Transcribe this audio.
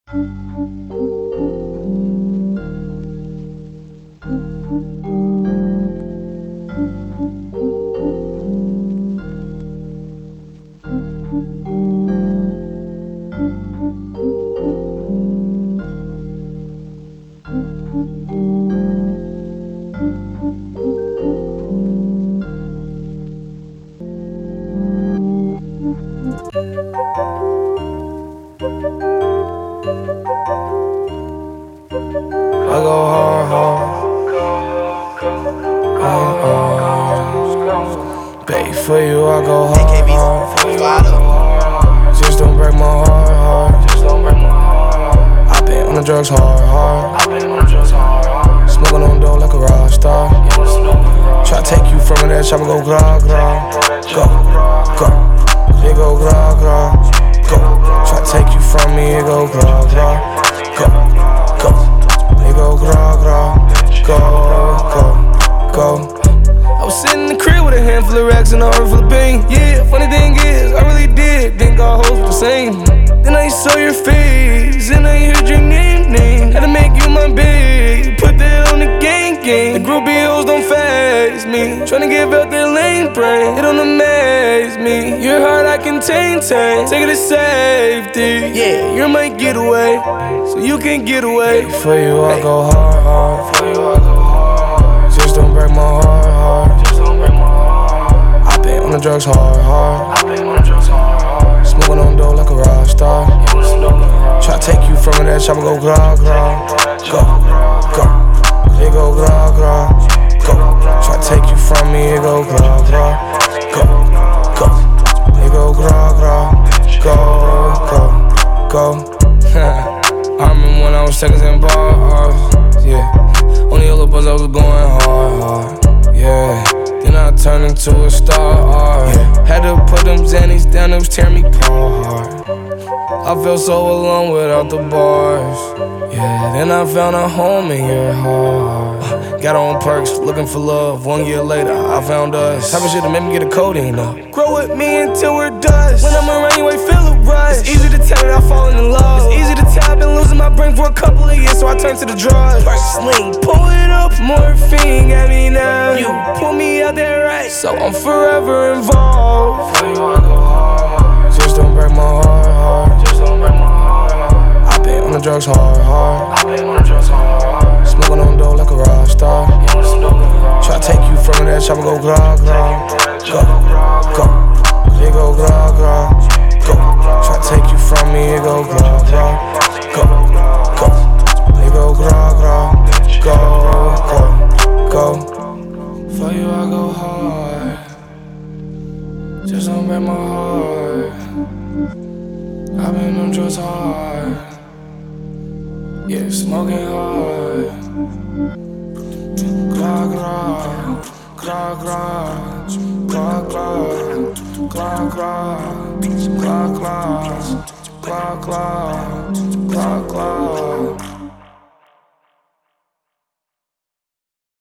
I go hard. Babe, for you I go hard. Just don't break my heart. I been on the drugs hard. Smoking on dough like a rock star. Try to take you from that chopper, go gra gra. Go, go, it go gra gra. Go, try to take you from me, it go gra gra. Go, go, it go gra gra. Go, go, go. I was sitting in the crib with a handful of racks and a heart full of pain. Yeah, funny thing is, I really did think our hoes were the same. Then I saw your face, and I heard your name. Had to make you my babe, put that on the gang. The groupie hoes don't faze me. Tryna give out their lane brain, it don't amaze me. Your heart I can take it to safety. Yeah, you're my getaway, so you can get away. For you I go hard. Just don't break my heart. I been on the drugs hard. Smoking on dough like a rock star. Try to take you from that chopper, go gra gra. Go, go, it go gra gra. Go, try to take you from me, it go gra gra. Go, go, it go gra gra. Go, go, go. I remember when I was taking some bars, yeah. On the yellow bus I was going hard, yeah. Then I turned into a star, yeah. Had to put them Xannies down, it was tearing me apart. I felt so alone without the bars, yeah. Then I found a home in your heart. Got on perks, looking for love. 1 year later, I found us. Type of shit that made me get a codeine up. Grow with me until we're dust. When I'm around you, I feel a rush. It's easy to tell that I've fallen in love. It's easy to tell I've been losing my brain for a couple of years, so I turned to the drugs. First sling, pull it up, morphine got me now. You pull me out there right, so I'm forever involved. For you I go hard. Just don't break my heart. I been on the drugs hard. Smoking on dough like a rock star. Try to take you from that chopper, go gra gra. Go, go, it go gra gra. Go, try to take you from me, it go gra gra. Go, go, it go gra gra. Go, go, go. For you I go hard. Just don't break my heart. I've been on drugs hard. Yeah, smoking hard. Gra gra, gra gra, gra gra, gra gra, gra gra, gra gra, gra gra.